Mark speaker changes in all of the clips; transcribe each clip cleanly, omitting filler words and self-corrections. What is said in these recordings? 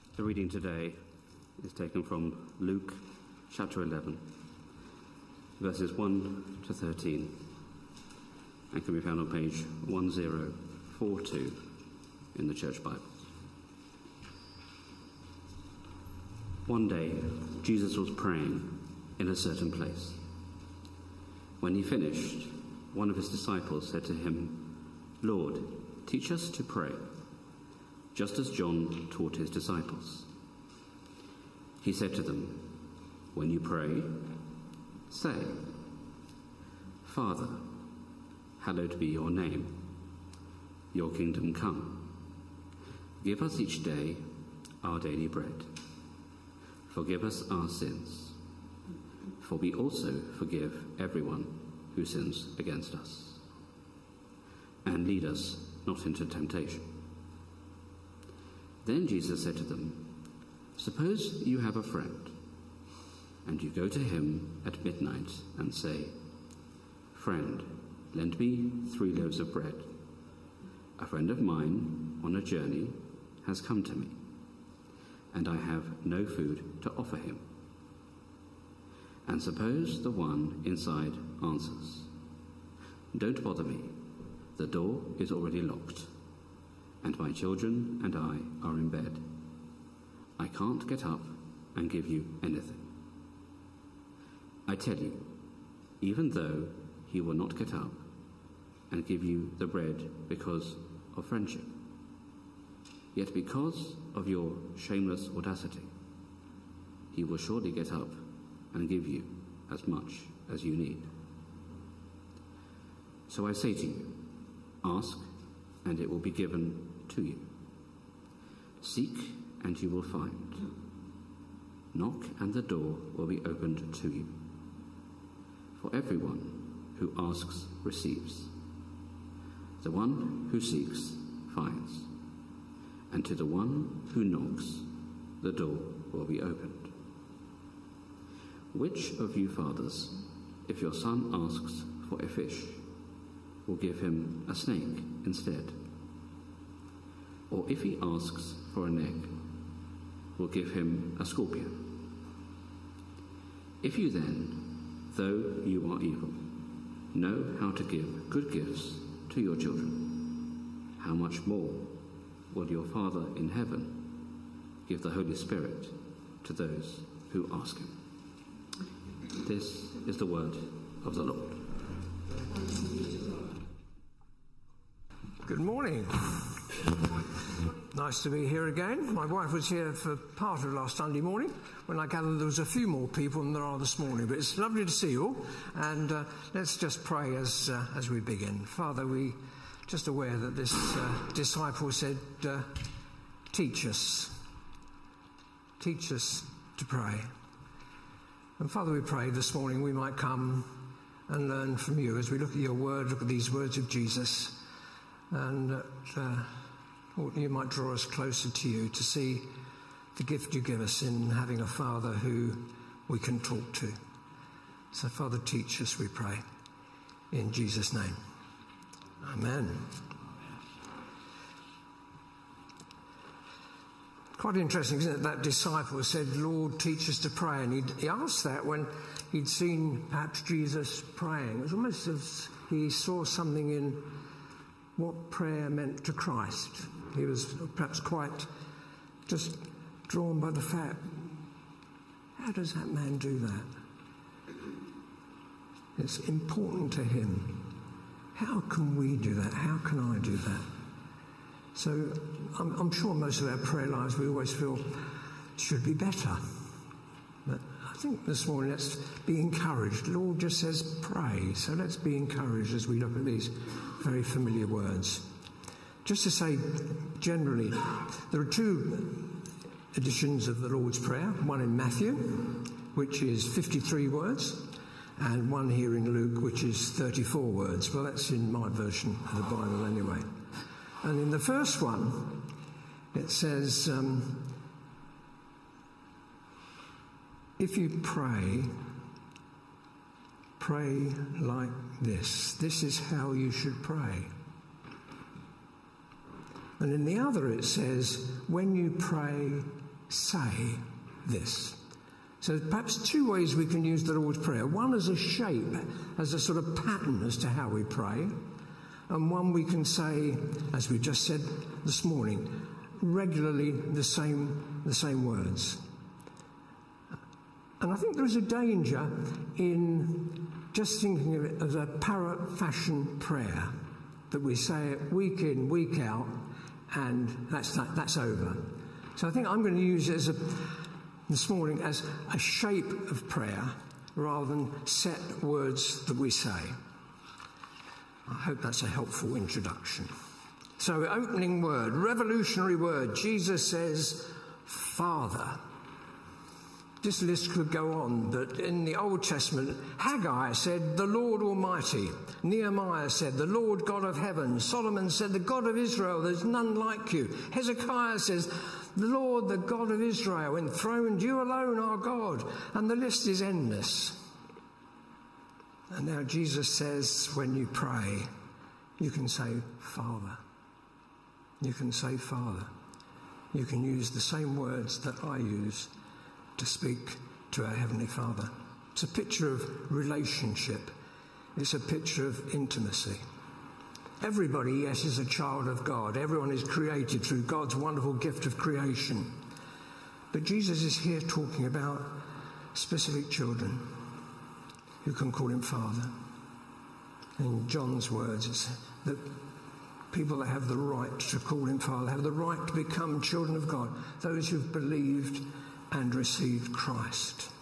Speaker 1: The reading today is taken from Luke chapter 11, verses 1 to 13, and can be found on page 1042 in the Church Bible. One day, Jesus was praying in a certain place. When he finished, one of his disciples said to him, "Lord, teach us to pray, just as John taught his disciples." He said to them, "When you pray, say, 'Father, hallowed be your name. Your kingdom come. Give us each day our daily bread. Forgive us our sins, for we also forgive everyone who sins against us. And lead us not into temptation.'" Then Jesus said to them, "Suppose you have a friend, and you go to him at midnight and say, 'Friend, lend me 3 loaves of bread. A friend of mine on a journey has come to me, and I have no food to offer him.' And suppose the one inside answers, 'Don't bother me. The door is already locked, and my children and I are in bed. I can't get up and give you anything.' I tell you, even though he will not get up and give you the bread because of friendship, yet because of your shameless audacity, he will surely get up and give you as much as you need. So I say to you, ask, and it will be given to you. Seek, and you will find. Knock, and the door will be opened to you. For everyone who asks receives. The one who seeks finds. And to the one who knocks, the door will be opened. Which of you fathers, if your son asks for a fish, will give him a snake instead? Or if he asks for an egg, will give him a scorpion? If you then, though you are evil, know how to give good gifts to your children, how much more will your Father in heaven give the Holy Spirit to those who ask him?" This is the word of the Lord.
Speaker 2: Good morning. Nice to be here again. My wife was here for part of last Sunday morning, when I gather there was a few more people than there are this morning. But it's lovely to see you all, and let's just pray as we begin. Father, we just aware that this disciple said, teach us to pray. And Father, we pray this morning we might come and learn from you as we look at your word, look at these words of Jesus, and that you might draw us closer to you to see the gift you give us in having a Father who we can talk to. So Father, teach us, we pray, in Jesus' name. Amen. Quite interesting, isn't it? That disciple said, "Lord, teach us to pray." And he asked that when he'd seen perhaps Jesus praying. It was almost as he saw something in what prayer meant to Christ. He was perhaps quite just drawn by the fact, how does that man do that? It's important to him. How can we do that? How can I do that? So I'm sure most of our prayer lives we always feel should be better. But I think this morning let's be encouraged. The Lord just says pray. So let's be encouraged as we look at these very familiar words. Just to say generally, there are 2 editions of the Lord's Prayer. One in Matthew, which is 53 words, and one here in Luke, which is 34 words. Well, that's in my version of the Bible anyway. And in the first one, it says, if you pray like this. This is how you should pray. And in the other it says, when you pray, say this. So perhaps two ways we can use the Lord's Prayer. One as a shape, as a sort of pattern as to how we pray. And one we can say, as we just said this morning, regularly the same words. And I think there is a danger in just thinking of it as a parrot fashion prayer, that we say it week in, week out, and that's over. So I think I'm going to use it this morning as a shape of prayer rather than set words that we say. I hope that's a helpful introduction. So, opening word, revolutionary word. Jesus says, Father. This list could go on, but in the Old Testament, Haggai said, the Lord Almighty. Nehemiah said, the Lord God of heaven. Solomon said, the God of Israel, there's none like you. Hezekiah says, the Lord, the God of Israel, enthroned, you alone are God. And the list is endless. And now Jesus says, when you pray, you can say, Father. You can say, Father. You can use the same words that I use to speak to our Heavenly Father. It's a picture of relationship. It's a picture of intimacy. Everybody, yes, is a child of God. Everyone is created through God's wonderful gift of creation. But Jesus is here talking about specific children who can call him Father. In John's words, it's that people that have the right to call him Father have the right to become children of God, those who've believed and received Christ.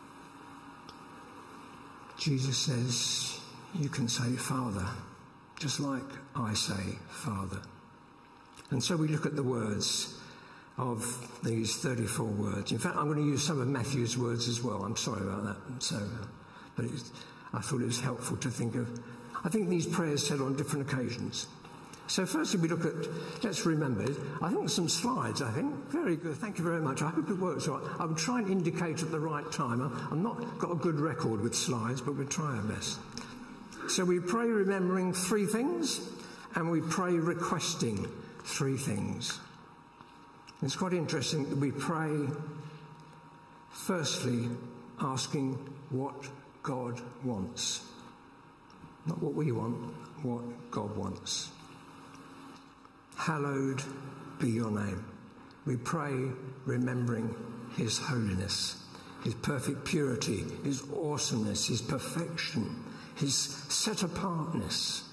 Speaker 2: Jesus says, you can say Father, just like I say Father. And so we look at the words of these 34 words. In fact, I'm going to use some of Matthew's words as well. I'm sorry about that. But I thought it was helpful to think of. I think these prayers said on different occasions. So firstly, we look at, let's remember, I think some slides, Very good, thank you very much. I hope it works right. I will try and indicate at the right time. I've not got a good record with slides, but we'll try our best. So we pray remembering 3 things, and we pray requesting 3 things. It's quite interesting that we pray, firstly, asking what God wants. Not what we want, what God wants. Hallowed be your name. We pray remembering his holiness, his perfect purity, his awesomeness, his perfection, his set-apartness.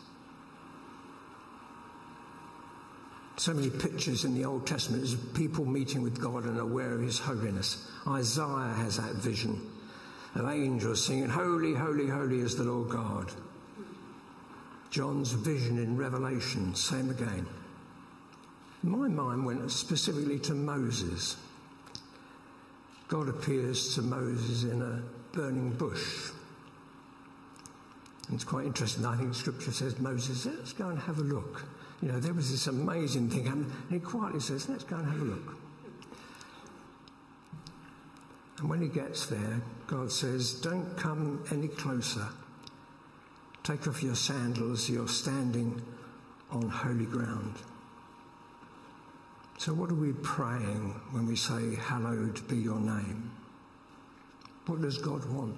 Speaker 2: So many pictures in the Old Testament of people meeting with God and aware of his holiness. Isaiah has that vision of angels singing, holy, holy, holy is the Lord God. John's vision in Revelation, same again. My mind went specifically to Moses. God appears to Moses in a burning bush. And it's quite interesting. I think Scripture says, Moses, let's go and have a look. You know, there was this amazing thing happening. And he quietly says, let's go and have a look. And when he gets there, God says, don't come any closer. Take off your sandals, you're standing on holy ground. So what are we praying when we say, hallowed be your name? What does God want?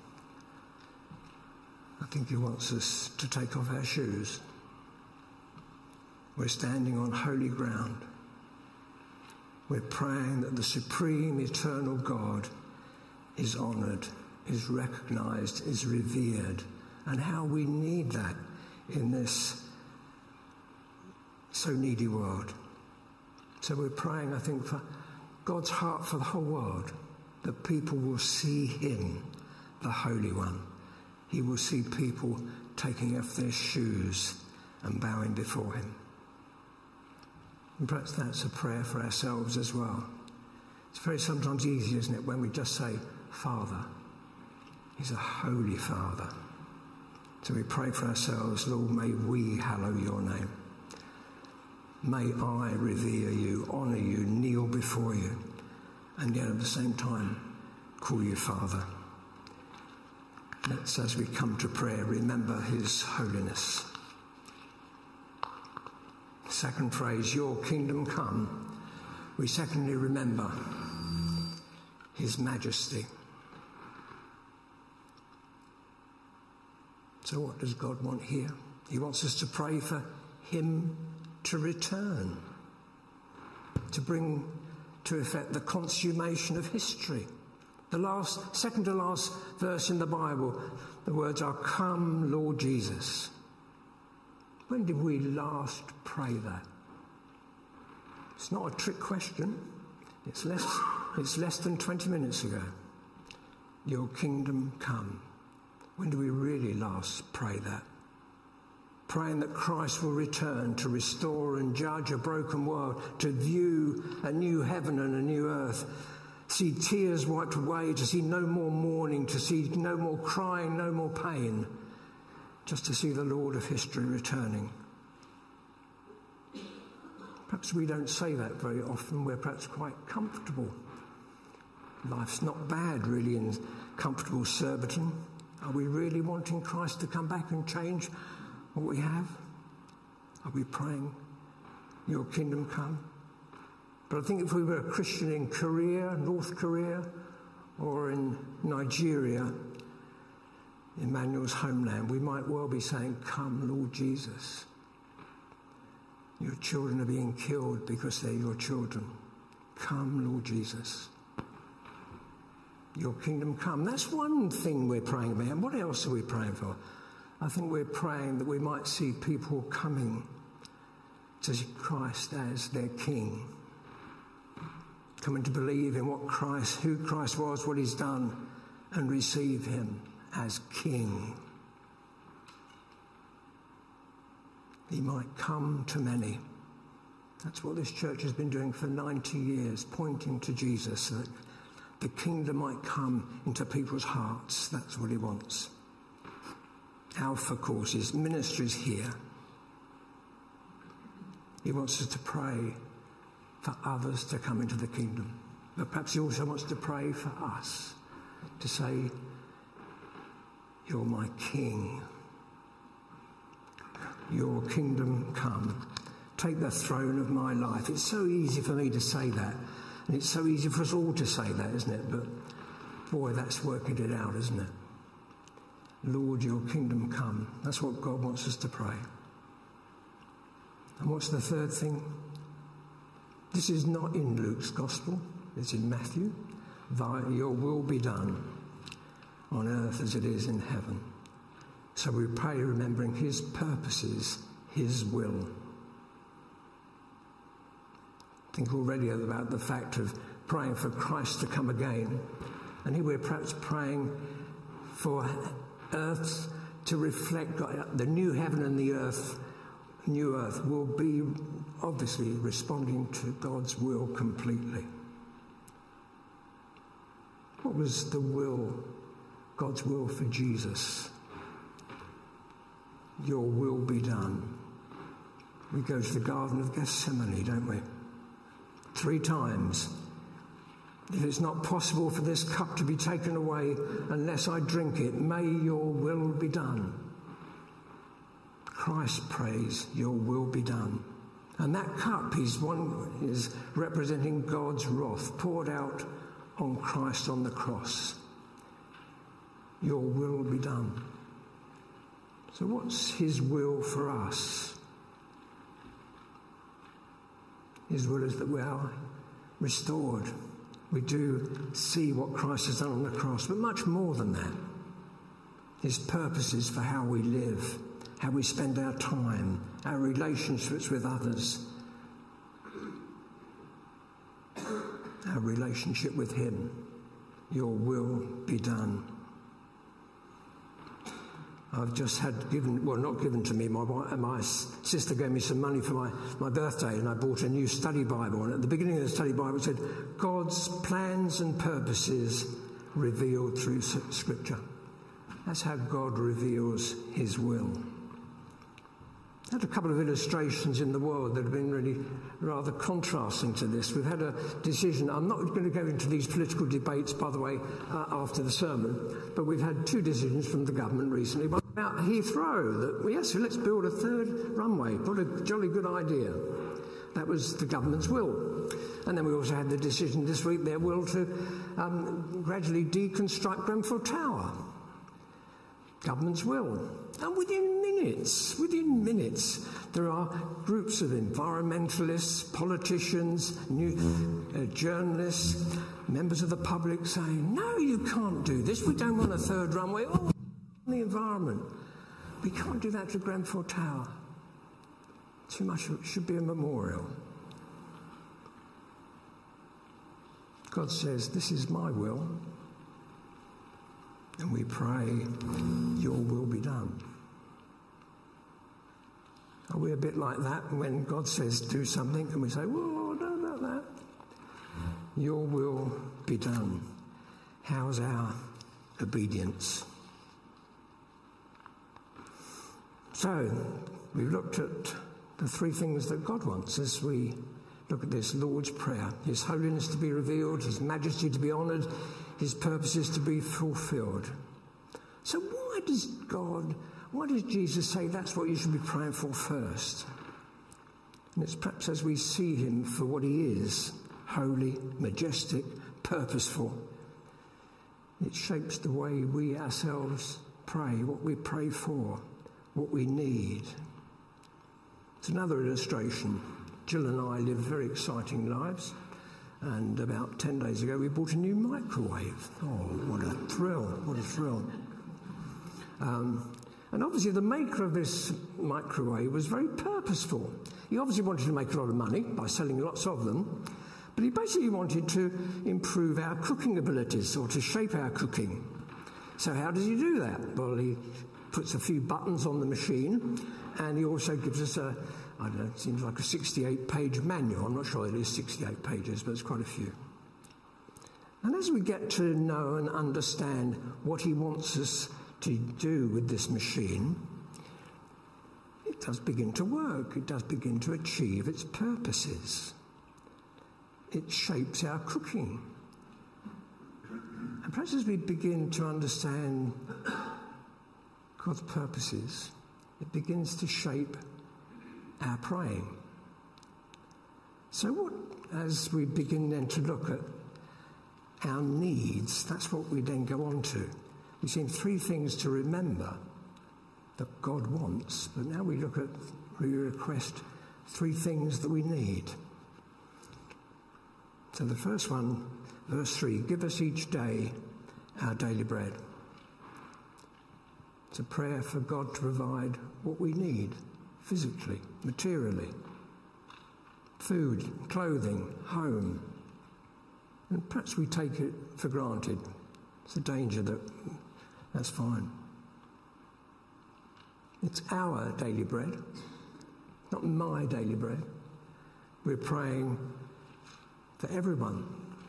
Speaker 2: I think he wants us to take off our shoes. We're standing on holy ground. We're praying that the supreme, eternal God is honoured, is recognised, is revered, and how we need that in this so needy world. So we're praying, I think, for God's heart for the whole world, that people will see him, the Holy One. He will see people taking off their shoes and bowing before him. And perhaps that's a prayer for ourselves as well. It's very sometimes easy, isn't it, when we just say, Father. He's a holy Father. So we pray for ourselves, Lord, may we hallow your name. May I revere you, honour you, kneel before you, and yet at the same time call you Father. Let's, as we come to prayer, remember his holiness. Second phrase, your kingdom come. We secondly remember his majesty. So what does God want here? He wants us to pray for him to return, to bring to effect the consummation of history. The second to last verse in the Bible, the words are, "Come, Lord Jesus." When did we last pray that? It's not a trick question. It's less than 20 minutes ago. Your kingdom come. When do we really last pray that? Praying that Christ will return to restore and judge a broken world, to view a new heaven and a new earth, see tears wiped away, to see no more mourning, to see no more crying, no more pain, just to see the Lord of history returning. Perhaps we don't say that very often. We're perhaps quite comfortable. Life's not bad, really, in comfortable Surbiton. Are we really wanting Christ to come back and change what we have? Are we praying, your kingdom come? But I think if we were a Christian in Korea, North Korea, or in Nigeria, Emmanuel's homeland, we might well be saying, "Come, Lord Jesus. Your children are being killed because they're your children. Come, Lord Jesus. Your kingdom come." That's one thing we're praying about. And what else are we praying for? I think we're praying that we might see people coming to see Christ as their King, coming to believe in who Christ was, what he's done, and receive him as King. He might come to many. That's what this church has been doing for 90 years, pointing to Jesus, so that the kingdom might come into people's hearts. That's what he wants. Alpha courses, ministries here. He wants us to pray for others to come into the kingdom. But perhaps he also wants to pray for us, to say, "You're my King. Your kingdom come. Take the throne of my life." It's so easy for me to say that. And it's so easy for us all to say that, isn't it? But boy, that's working it out, isn't it? Lord, your kingdom come. That's what God wants us to pray. And what's the third thing? This is not in Luke's gospel. It's in Matthew. Your will be done on earth as it is in heaven. So we pray remembering his purposes, his will. Think already about the fact of praying for Christ to come again. And here we're perhaps praying for earth to reflect God. The new heaven and the new earth will be obviously responding to God's will completely. What was the will, God's will for Jesus? Your will be done. We go to the Garden of Gethsemane, don't we? 3 times. If it's not possible for this cup to be taken away unless I drink it, may your will be done. Christ prays, your will be done. And that cup is representing God's wrath poured out on Christ on the cross. Your will be done. So what's his will for us? His will is that we are restored. We do see what Christ has done on the cross, but much more than that. His purposes for how we live, how we spend our time, our relationships with others, our relationship with him. Your will be done. I've just had not given to me, my sister gave me some money for my birthday, and I bought a new study Bible. And at the beginning of the study Bible it said, God's plans and purposes revealed through Scripture. That's how God reveals his will. I had a couple of illustrations in the world that have been really rather contrasting to this. We've had a decision. I'm not going to go into these political debates, by the way, after the sermon, but we've had 2 decisions from the government recently. One about Heathrow, that, yes, let's build a 3rd runway. What a jolly good idea. That was the government's will. And then we also had the decision this week, their will to gradually deconstruct Grenfell Tower. Government's will. And within minutes, there are groups of environmentalists, politicians, journalists, members of the public saying, no, you can't do this. We don't want a third runway. Oh, the environment. We can't do that to Grenfell Tower. Too much. It should be a memorial. God says, this is my will. And we pray, your will be done. Are we a bit like that when God says do something and we say, well, I don't know about that? Your will be done. How's our obedience? So, we've looked at the three things that God wants as we look at this Lord's Prayer. His holiness to be revealed, his majesty to be honoured, his purposes to be fulfilled. So why does Jesus say that's what you should be praying for first? And it's perhaps as we see him for what he is, holy, majestic, purposeful. It shapes the way we ourselves pray, what we pray for, what we need. It's another illustration. Jill and I live very exciting lives. And about 10 days ago, we bought a new microwave. Oh, what a thrill, what a thrill. And obviously the maker of this microwave was very purposeful. He obviously wanted to make a lot of money by selling lots of them, but he basically wanted to improve our cooking abilities or to shape our cooking. So how does he do that? Well, he puts a few buttons on the machine, and he also gives us I don't know, it seems like a 68-page manual. I'm not sure it is 68 pages, but it's quite a few. And as we get to know and understand what he wants us to do with this machine, it does begin to work. It does begin to achieve its purposes. It shapes our cooking. And perhaps as we begin to understand God's purposes, it begins to shape our praying. So as we begin then to look at our needs, that's what we then go on to. We've seen three things to remember that God wants, but now we request three things that we need. So the first one, verse 3, give us each day our daily bread. It's a prayer for God to provide what we need, physically, materially, food, clothing, home. And perhaps we take it for granted. It's a danger that's fine. It's our daily bread, not my daily bread. We're praying for everyone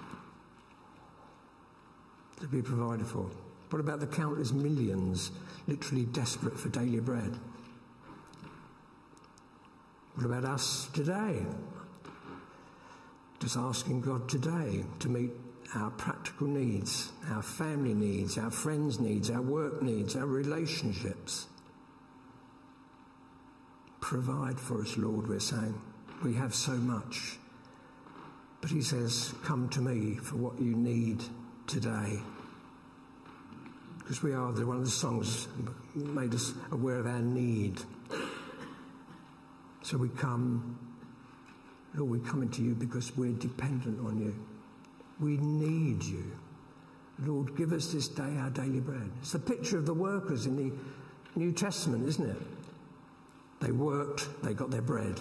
Speaker 2: to be provided for. What about the countless millions literally desperate for daily bread? What about us today? Just asking God today to meet our practical needs, our family needs, our friends' needs, our work needs, our relationships. Provide for us, Lord, we're saying. We have so much. But he says, come to me for what you need today. Because one of the songs made us aware of our need. So we come, Lord, we're coming to you because we're dependent on you. We need you. Lord, give us this day our daily bread. It's the picture of the workers in the New Testament, isn't it? They worked, they got their bread.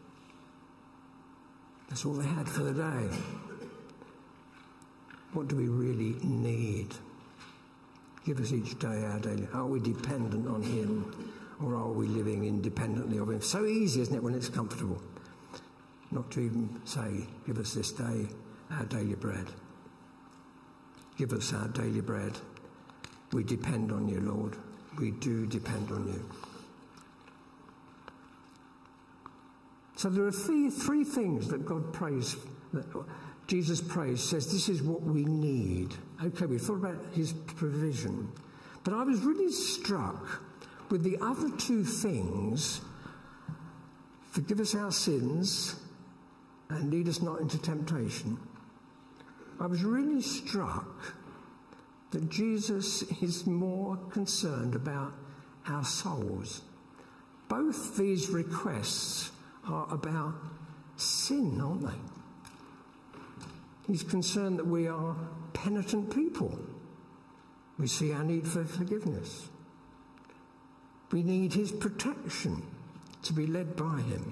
Speaker 2: That's all they had for the day. What do we really need? Give us each day our daily. Are we dependent on him, or are we living independently of him? So easy, isn't it, when it's comfortable? Not to even say, give us this day our daily bread. Give us our daily bread. We depend on you, Lord. We do depend on you. So there are three things that God prays, that Jesus prays, says this is what we need. Okay, we thought about his provision. But I was really struck with the other two things. Forgive us our sins and lead us not into temptation. I was really struck that Jesus is more concerned about our souls. Both these requests are about sin, aren't they? He's concerned that we are penitent people. We see our need for forgiveness. We need his protection to be led by him.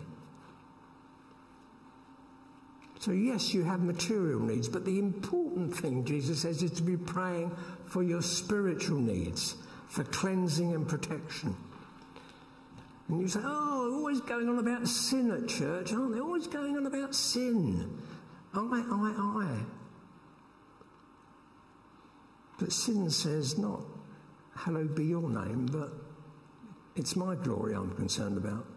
Speaker 2: So yes, you have material needs, but the important thing, Jesus says, is to be praying for your spiritual needs, for cleansing and protection. And you say, oh, they're always going on about sin at church, aren't they? Always going on about sin. I. But sin says not, hallowed be your name, but it's my glory I'm concerned about.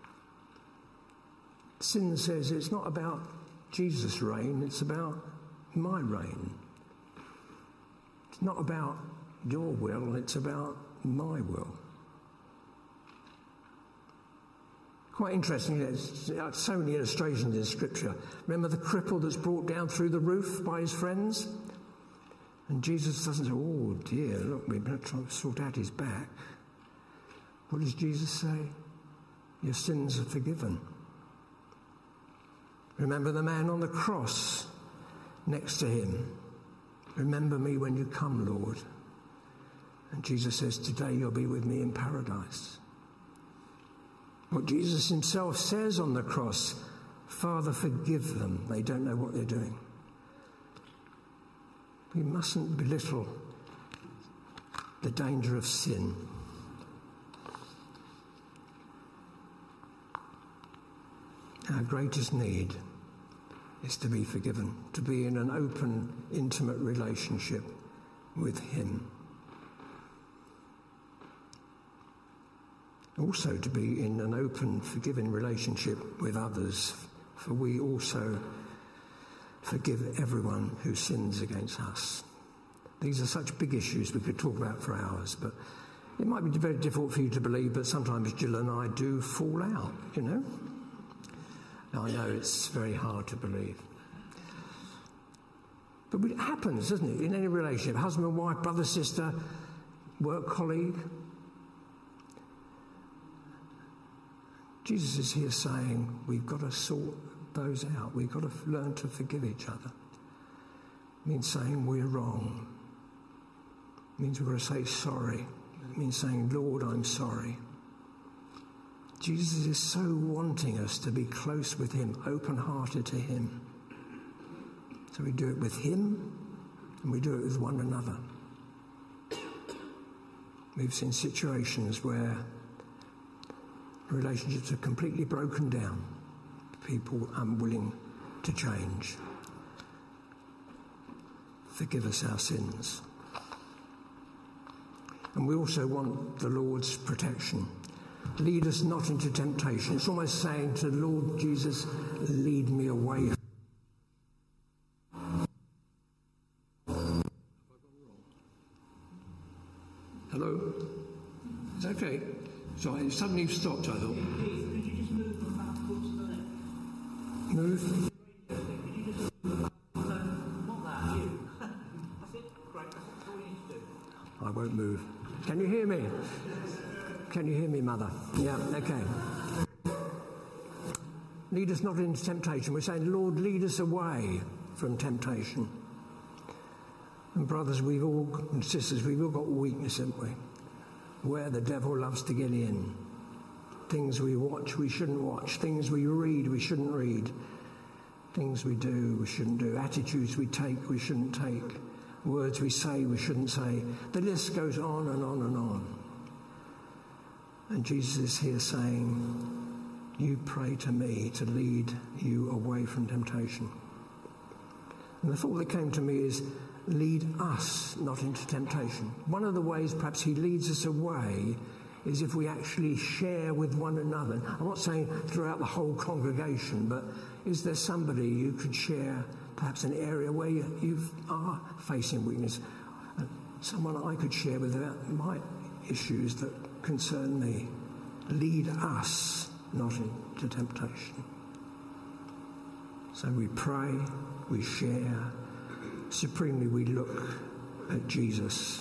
Speaker 2: Sin says it's not about Jesus' reign, it's about my reign. It's not about your will, it's about my will. Quite interesting, there's so many illustrations in Scripture. Remember the cripple that's brought down through the roof by his friends? And Jesus doesn't say, oh dear, look, we better try to sort out his back. What does Jesus say? Your sins are forgiven. Remember the man on the cross next to him. Remember me when you come, Lord. And Jesus says, today you'll be with me in paradise. What Jesus himself says on the cross, Father, forgive them. They don't know what they're doing. We mustn't belittle the danger of sin. Our greatest need is to be forgiven, to be in an open, intimate relationship with him. Also to be in an open, forgiving relationship with others, for we also forgive everyone who sins against us. These are such big issues we could talk about for hours, but it might be very difficult for you to believe, but sometimes Jill and I do fall out, you know. I know it's very hard to believe. But it happens, doesn't it, in any relationship, husband and wife, brother, sister, work colleague. Jesus is here saying we've got to sort those out. We've got to learn to forgive each other. It means saying we're wrong. It means we've got to say sorry. It means saying, Lord, I'm sorry. Jesus is so wanting us to be close with him, open-hearted to him. So we do it with him and we do it with one another. We've seen situations where relationships are completely broken down, people unwilling to change. Forgive us our sins. And we also want the Lord's protection. Lead us not into temptation. It's almost saying to the Lord Jesus, lead me away. Hello? It's okay. Sorry, suddenly you've stopped, I thought.
Speaker 3: Could you just move from about foot to the left?
Speaker 2: Move?
Speaker 3: Could you just move? Not that, you. That's it. Great. That's all you need to do.
Speaker 2: I won't move. Can you hear me? Can you hear me, Mother? Yeah, okay. Lead us not into temptation. We're saying, Lord, lead us away from temptation. And brothers, and sisters, we've all got weakness, haven't we? Where the devil loves to get in. Things we watch, we shouldn't watch. Things we read, we shouldn't read. Things we do, we shouldn't do. Attitudes we take, we shouldn't take. Words we say, we shouldn't say. The list goes on and on and on. And Jesus is here saying, you pray to me to lead you away from temptation. And the thought that came to me is, lead us not into temptation. One of the ways perhaps he leads us away is if we actually share with one another. I'm not saying throughout the whole congregation, but is there somebody you could share perhaps an area where you are facing weakness? Someone I could share with about my issues that concern me. Lead us not into temptation. So we pray, we share, supremely we look at Jesus.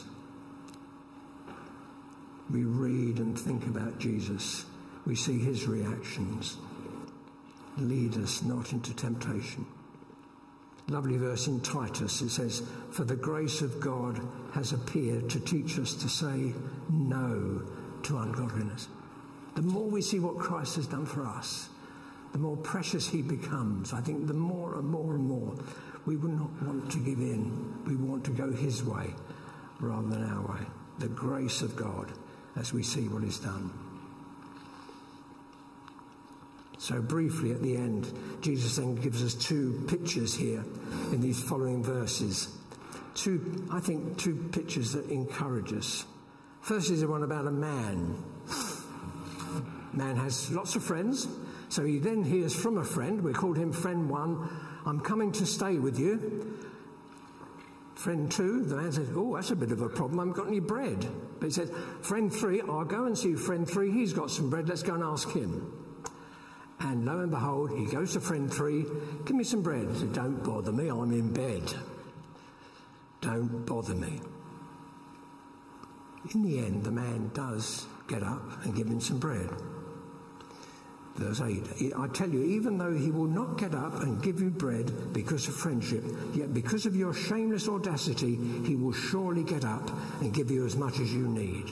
Speaker 2: We read and think about Jesus. We see his reactions. Lead us not into temptation. Lovely verse in Titus, it says, "For the grace of God has appeared to teach us to say no to ungodliness." The more we see what Christ has done for us, the more precious he becomes. I think the more and more and more we will not want to give in. We want to go his way rather than our way. The grace of God as we see what is done. So briefly at the end, Jesus then gives us two pictures here in these following verses. Two pictures that encourage us. First is the one about a man. Man has lots of friends, so he then hears from a friend. We called him friend 1. "I'm coming to stay with you." Friend 2, the man says, "Oh, that's a bit of a problem. I haven't got any bread." But he says, "Friend 3, I'll go and see friend 3. He's got some bread. Let's go and ask him." And lo and behold, he goes to friend 3, "Give me some bread." He said, "Don't bother me, I'm in bed. Don't bother me." In the end, the man does get up and give him some bread. Verse 8, "I tell you, even though he will not get up and give you bread because of friendship, yet because of your shameless audacity, he will surely get up and give you as much as you need."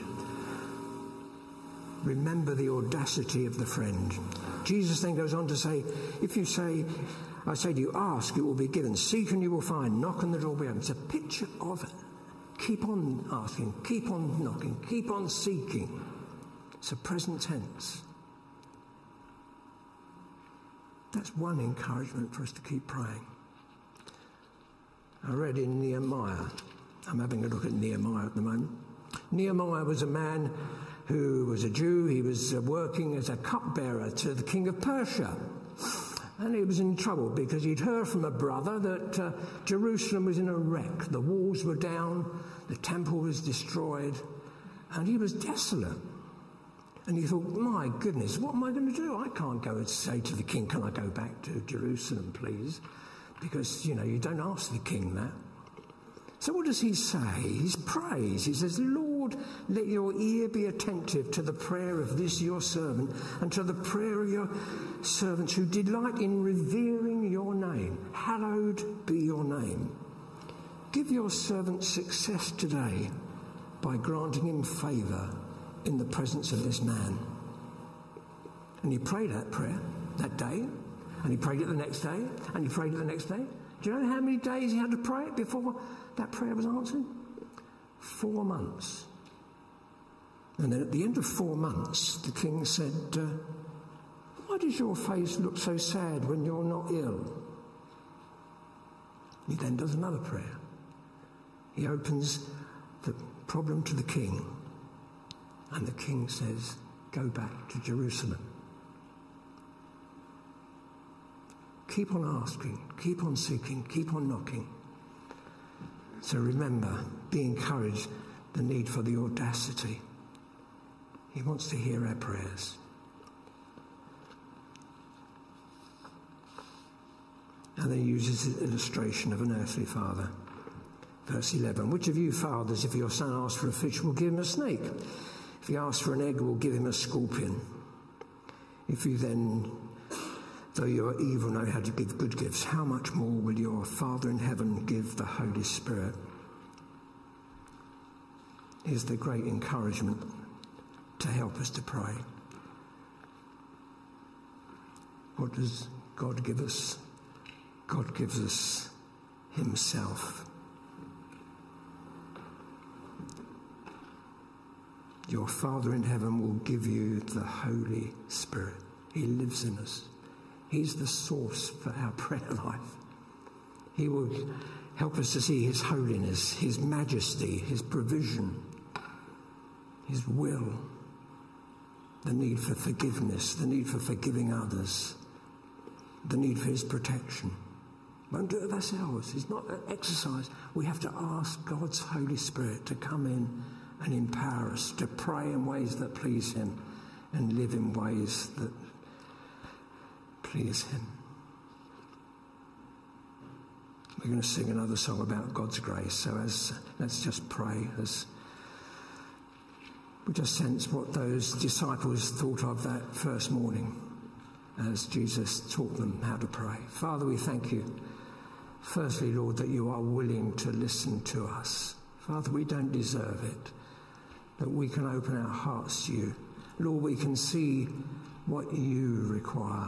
Speaker 2: Remember the audacity of the friend. Jesus then goes on to say, "If you say, I say to you, ask, it will be given. Seek and you will find. Knock and the door will be opened." It's a picture of it. Keep on asking, keep on knocking, keep on seeking. It's a present tense. That's one encouragement for us to keep praying. I read in Nehemiah. I'm having a look at Nehemiah at the moment. Nehemiah was a man who was a Jew. He was working as a cupbearer to the king of Persia. And he was in trouble because he'd heard from a brother that Jerusalem was in a wreck. The walls were down, the temple was destroyed, and he was desolate. And he thought, my goodness, what am I going to do? I can't go and say to the king, "Can I go back to Jerusalem, please?" Because, you don't ask the king that. So what does he say? He prays. He says, "Lord, let your ear be attentive to the prayer of this your servant and to the prayer of your servants who delight in revering your name. Hallowed be your name. Give your servant success today by granting him favour in the presence of this man." And he prayed that prayer that day, and he prayed it the next day, and he prayed it the next day. Do you know how many days he had to pray it before that prayer was answered? 4 months. And then at the end of 4 months, the king said, "Why does your face look so sad when you're not ill?" He then does another prayer. He opens the problem to the king. And the king says, "Go back to Jerusalem." Keep on asking, keep on seeking, keep on knocking. So remember, be encouraged, the need for the audacity. He wants to hear our prayers. And then he uses the illustration of an earthly father. Verse 11, "Which of you fathers, if your son asks for a fish, will give him a snake? If he asks for an egg, will give him a scorpion? If you then, though you are evil, know how to give good gifts, how much more will your Father in heaven give the Holy Spirit?" Here's the great encouragement to help us to pray. What does God give us? God gives us himself. Your Father in heaven will give you the Holy Spirit. He lives in us. He's the source for our prayer life. He will help us to see his holiness, his majesty, his provision, his will, the need for forgiveness, the need for forgiving others, the need for his protection. Won't do it ourselves. It's not an exercise. We have to ask God's Holy Spirit to come in and empower us to pray in ways that please him and live in ways that please him. We're going to sing another song about God's grace. So let's just pray as we just sense what those disciples thought of that first morning as Jesus taught them how to pray. Father, we thank you, firstly, Lord, that you are willing to listen to us. Father, we don't deserve it, that we can open our hearts to you. Lord, we can see what you require.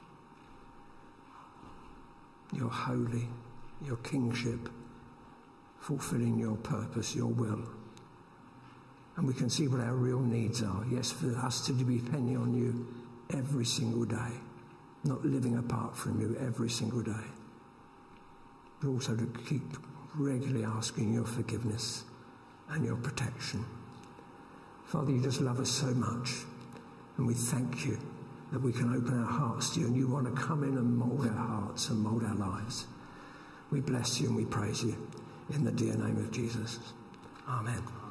Speaker 2: You're holy, your kingship, fulfilling your purpose, your will. And we can see what our real needs are. Yes, for us to be depending on you every single day, not living apart from you every single day. But also to keep regularly asking your forgiveness and your protection. Father, you just love us so much. And we thank you that we can open our hearts to you, and you want to come in and mould our hearts and mould our lives. We bless you and we praise you in the dear name of Jesus. Amen.